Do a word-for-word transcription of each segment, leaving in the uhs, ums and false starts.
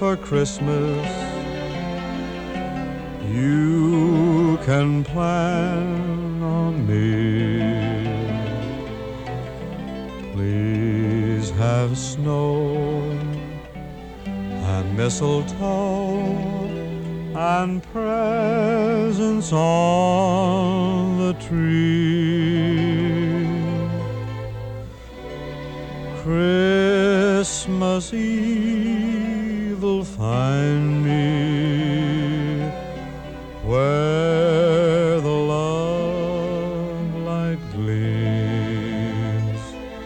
for Christmas. You can plan on me. Please have snow and mistletoe and presents on the tree. Christmas Eve will find me where the love light gleams.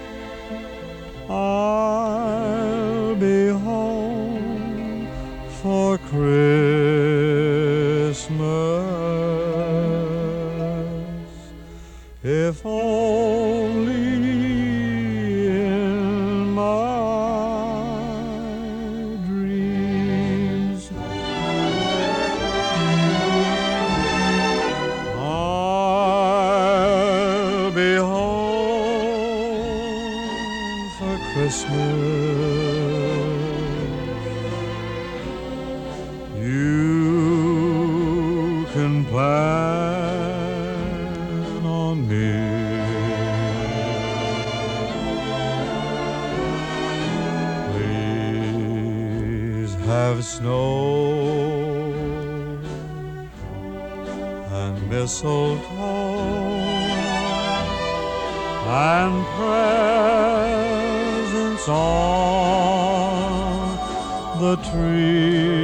I'll be home for Christmas, if only in my dreams. I'll be home for Christmas. You can plan on me. Please have snow and mistletoe and presents on the tree.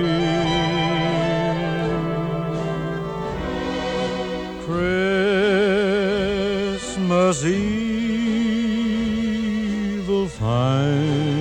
Christmas Eve will find